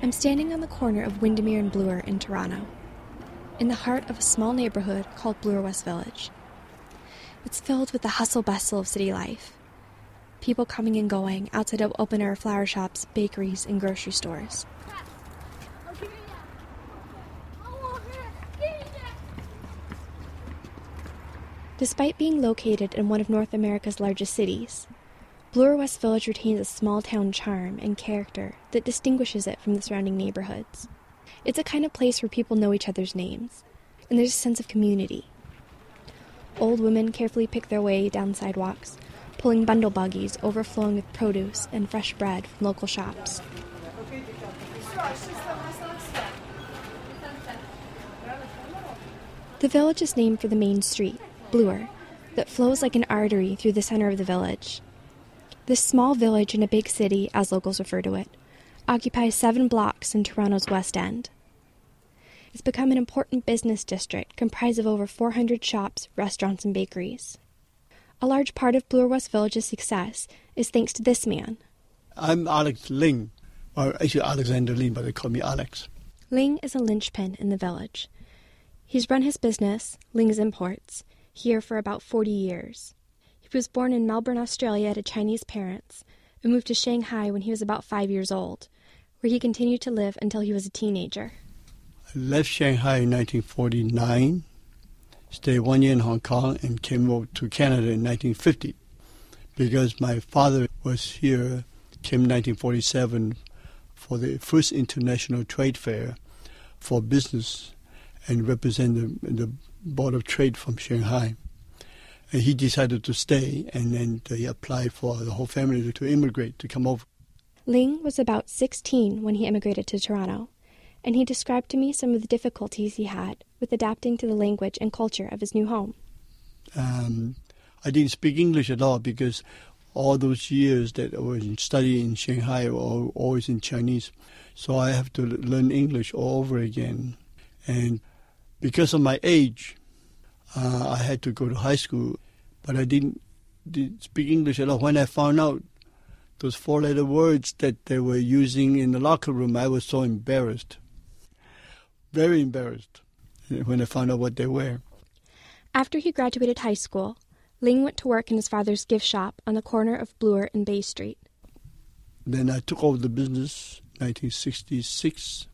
I'm standing on the corner of Windermere and Bloor in Toronto, in the heart of a small neighborhood called Bloor West Village. It's filled with the hustle-bustle of city life, people coming and going outside of open-air flower shops, bakeries, and grocery stores. Despite being located in one of North America's largest cities, Bloor West Village retains a small-town charm and character that distinguishes it from the surrounding neighborhoods. It's a kind of place where people know each other's names, and there's a sense of community. Old women carefully pick their way down sidewalks, pulling bundle buggies overflowing with produce and fresh bread from local shops. The village is named for the main street, Bloor, that flows like an artery through the center of the village. This small village in a big city, as locals refer to it, occupies 7 blocks in Toronto's West End. It's become an important business district comprised of over 400 shops, restaurants, and bakeries. A large part of Bloor West Village's success is thanks to this man. I'm Alex Ling, or actually Alexander Ling, but they call me Alex. Ling is a linchpin in the village. He's run his business, Ling's Imports, here for about 40 years. He was born in Melbourne, Australia to Chinese parents and moved to Shanghai when he was about 5 years old, where he continued to live until he was a teenager. I left Shanghai in 1949, stayed 1 year in Hong Kong, and came over to Canada in 1950 because my father was here, came in 1947 for the first international trade fair for business and represent the Board of Trade from Shanghai. And he decided to stay, and then he applied for the whole family to immigrate, to come over. Ling was about 16 when he immigrated to Toronto, and he described to me some of the difficulties he had with adapting to the language and culture of his new home. I didn't speak English at all because all those years that I was studying in Shanghai were always in Chinese. So I have to learn English all over again. And because of my age, I had to go to high school, but I didn't speak English at all. When I found out those 4-letter words that they were using in the locker room, I was so embarrassed. Very embarrassed when I found out what they were. After he graduated high school, Ling went to work in his father's gift shop on the corner of Bloor and Bay Street. Then I took over the business in 1966.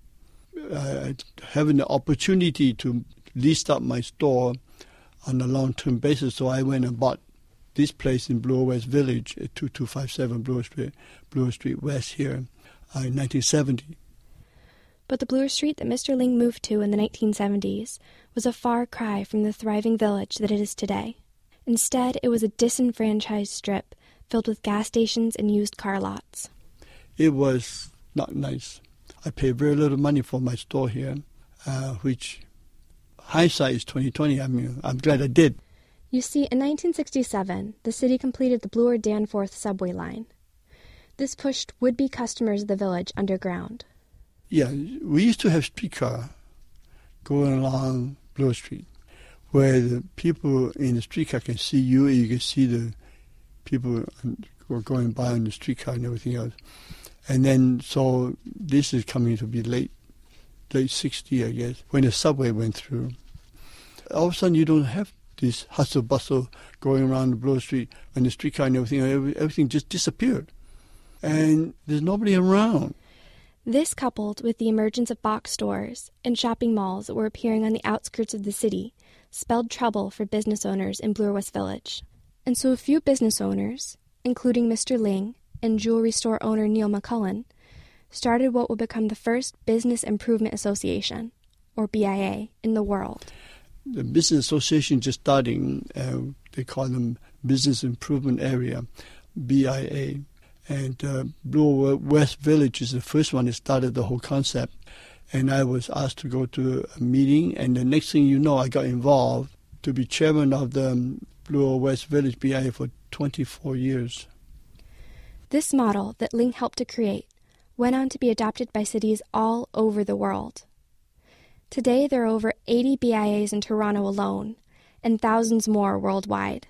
Having the opportunity to lease out my store on a long-term basis, so I went and bought this place in Bloor West Village at 2257 Bloor Street West here in 1970. But the Bloor Street that Mr. Ling moved to in the 1970s was a far cry from the thriving village that it is today. Instead, it was a disenfranchised strip filled with gas stations and used car lots. It was not nice. I paid very little money for my store here, which hindsight is 20/20. I mean, I'm glad I did. You see, in 1967, the city completed the Bloor-Danforth subway line. This pushed would-be customers of the village underground. Yeah, we used to have streetcar going along Bloor Street, where the people in the streetcar can see you, and you can see the people who are going by on the streetcar and everything else. And then, so this is coming to be late 60s, I guess, when the subway went through. All of a sudden, you don't have this hustle-bustle going around the Bloor Street and the streetcar and everything just disappeared. And there's nobody around. This, coupled with the emergence of box stores and shopping malls that were appearing on the outskirts of the city, spelled trouble for business owners in Bloor West Village. And so a few business owners, including Mr. Ling and jewelry store owner Neil McCullen, started what would become the first Business Improvement Association, or BIA, in the world. The business association just starting, they call them Business Improvement Area, BIA. And Bloor West Village is the first one that started the whole concept. And I was asked to go to a meeting, and the next thing you know, I got involved to be chairman of the Bloor West Village BIA for 24 years. This model that Ling helped to create went on to be adopted by cities all over the world. Today, there are over 80 BIAs in Toronto alone, and thousands more worldwide.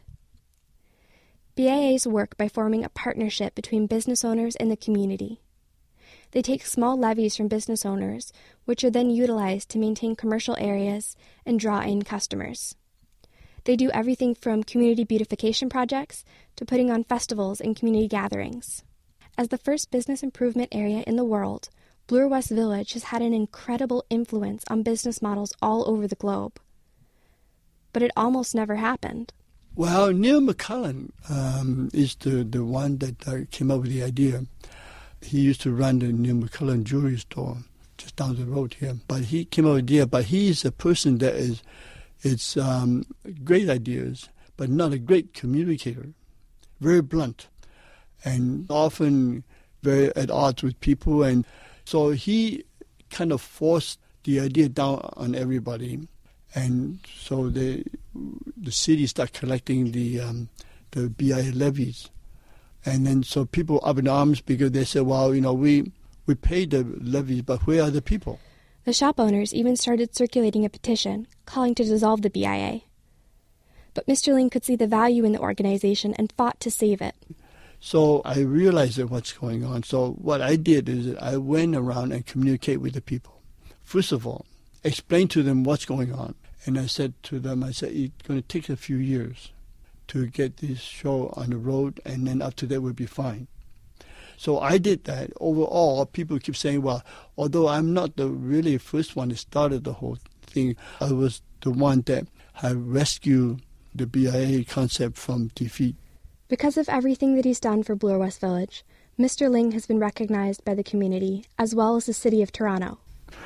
BIAs work by forming a partnership between business owners and the community. They take small levies from business owners, which are then utilized to maintain commercial areas and draw in customers. They do everything from community beautification projects to putting on festivals and community gatherings. As the first business improvement area in the world, Bloor West Village has had an incredible influence on business models all over the globe. But it almost never happened. Well, Neil McCullen is the one that came up with the idea. He used to run the Neil McCullen jewelry store just down the road here. But he came up with the idea. But he is a person that is great ideas, but not a great communicator. Very blunt, and often very at odds with people. And so he kind of forced the idea down on everybody. And so the city started collecting the BIA levies. And then so people up in arms because they said, well, we pay the levies, but where are the people? The shop owners even started circulating a petition calling to dissolve the BIA. But Mr. Ling could see the value in the organization and fought to save it. So I realized what's going on. So what I did is I went around and communicated with the people. First of all, explain to them what's going on. And I said to them, it's going to take a few years to get this show on the road, and then after that we'll be fine. So I did that. Overall, people keep saying, well, although I'm not the really first one that started the whole thing, I was the one that had rescued the BIA concept from defeat. Because of everything that he's done for Bloor West Village, Mr. Ling has been recognized by the community as well as the city of Toronto.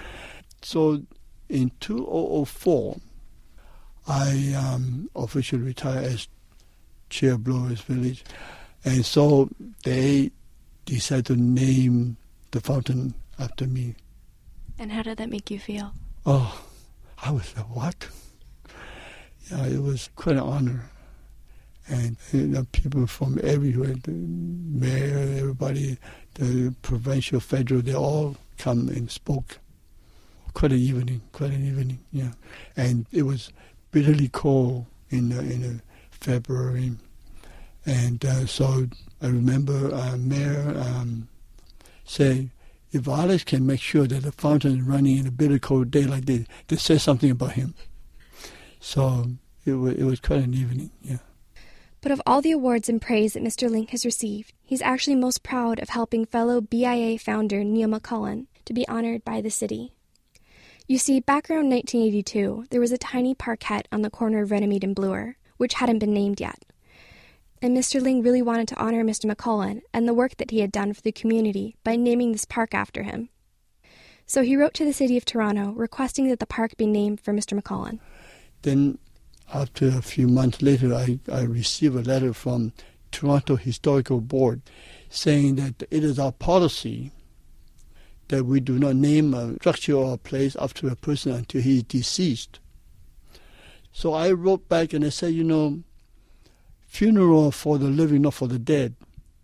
So in 2004, I officially retired as chair of Bloor West Village. And so they decided to name the fountain after me. And how did that make you feel? Oh, I was like, what? Yeah, it was quite an honor. And people from everywhere, the mayor, everybody, the provincial, federal, they all come and spoke. Quite an evening, yeah. And it was bitterly cold in February. And so I remember Mayor say, if Alex can make sure that the fountain is running in a bitter cold day like this, they say something about him. So it was quite an evening, yeah. But of all the awards and praise that Mr. Ling has received, he's actually most proud of helping fellow BIA founder Neil McCullen to be honored by the city. You see, back around 1982, there was a tiny parkette on the corner of Runnymede and Bloor, which hadn't been named yet. And Mr. Ling really wanted to honor Mr. McCullen and the work that he had done for the community by naming this park after him. So he wrote to the city of Toronto requesting that the park be named for Mr. McCullen. Then after a few months later, I received a letter from Toronto Historical Board saying that it is our policy that we do not name a structure or a place after a person until he is deceased. So I wrote back and I said, funeral for the living, not for the dead.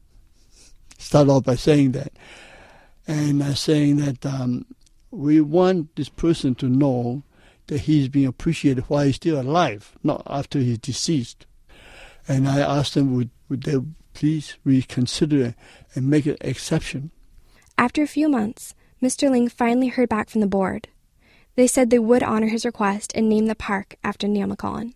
Start off by saying that. And saying that we want this person to know that he's being appreciated while he's still alive, not after he's deceased. And I asked them, would they please reconsider and make an exception? After a few months, Mr. Ling finally heard back from the board. They said they would honor his request and name the park after Neil McCullen.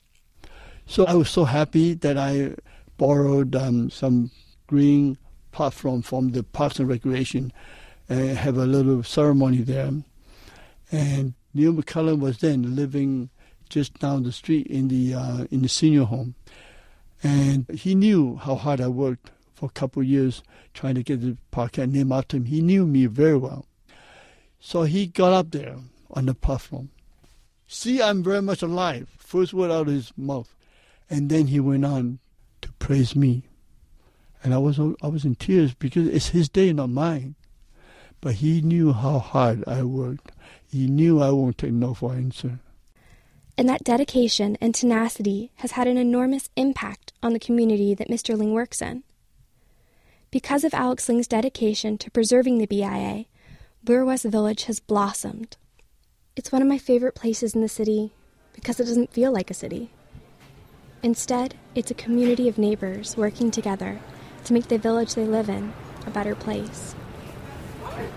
So I was so happy that I borrowed some green platform from the Parks and Recreation and have a little ceremony there. And Neil McCullen was then living just down the street in the senior home. And he knew how hard I worked for a couple of years trying to get the parkette named after him. He knew me very well. So he got up there on the platform. See, I'm very much alive. First word out of his mouth. And then he went on to praise me. And I was in tears because it's his day, not mine. But he knew how hard I worked. He knew I won't take no for an answer. And that dedication and tenacity has had an enormous impact on the community that Mr. Ling works in. Because of Alex Ling's dedication to preserving the BIA, Bloor West Village has blossomed. It's one of my favorite places in the city because it doesn't feel like a city. Instead, it's a community of neighbors working together to make the village they live in a better place.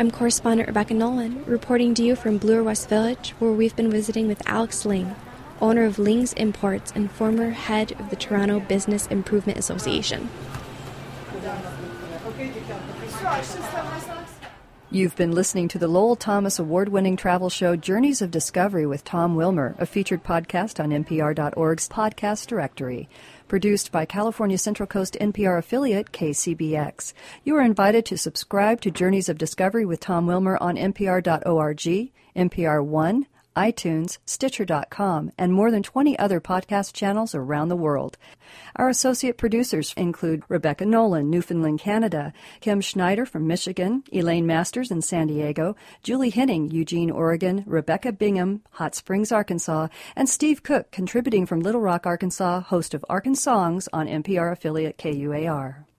I'm correspondent Rebecca Nolan, reporting to you from Bloor West Village, where we've been visiting with Alex Ling, owner of Ling's Imports and former head of the Toronto Business Improvement Association. You've been listening to the Lowell Thomas award-winning travel show Journeys of Discovery with Tom Wilmer, a featured podcast on NPR.org's podcast directory. Produced by California Central Coast NPR affiliate KCBX. You are invited to subscribe to Journeys of Discovery with Tom Wilmer on NPR.org, NPR One, iTunes, Stitcher.com, and more than 20 other podcast channels around the world. Our associate producers include Rebecca Nolan, Newfoundland, Canada, Kim Schneider from Michigan, Elaine Masters in San Diego, Julie Henning, Eugene, Oregon, Rebecca Bingham, Hot Springs, Arkansas, and Steve Cook, contributing from Little Rock, Arkansas, host of Arkansongs on NPR affiliate KUAR.